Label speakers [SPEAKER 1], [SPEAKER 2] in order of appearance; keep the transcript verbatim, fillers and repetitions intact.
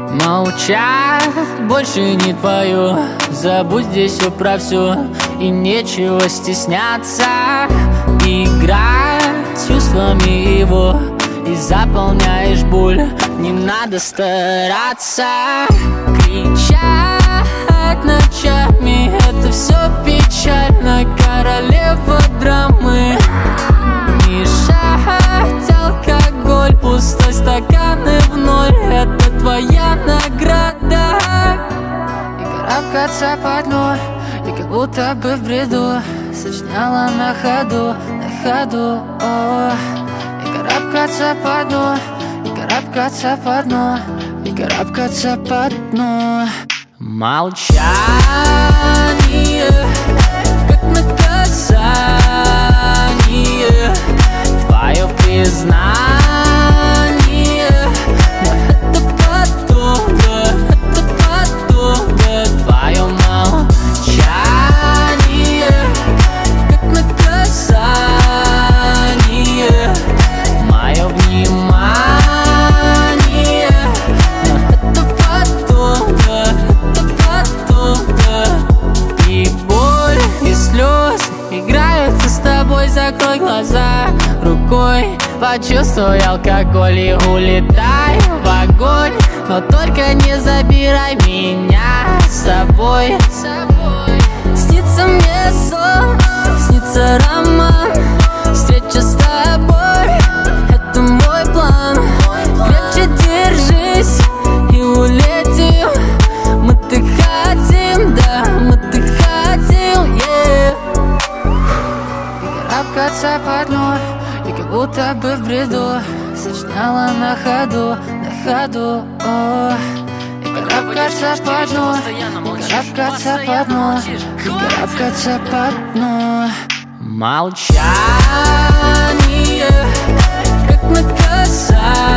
[SPEAKER 1] Молчать больше не твою, забудь здесь все про все, и нечего стесняться. Играть с чувствами его, и заполняешь боль, не надо стараться. Кричать ночами, это все печально, королева драмы. Мешать алкоголь, пустой стакан и в ноль, это твоя награда. И карабкаться по дну, и как будто бы в бреду сочиняла на ходу, на ходу, о. И карабкаться по дну, и карабкаться по дну, и карабкаться по дну. Молчание, как наказание, твое признание. Но это потом, да, это потом, да. Твое молчание, как наказание, мое внимание. Но это потом, да, это потом, да. И боль, и слезы играются с тобой, закрой глаза рукой, почувствуй алкоголь и улетай в огонь. Но только не забирай меня с собой. Снится мне сон, снится роман, встреча с тобой, это мой план. Крепче держись и улетим, мы-то хотим, да, мы-то хотим, yeah. И карабкаться по дну, и как будто бы в бреду сочиняла на ходу, на ходу, о. И карабкаться по дну, и карабкаться по дну, и карабкаться по дну. Молчание, как наказание,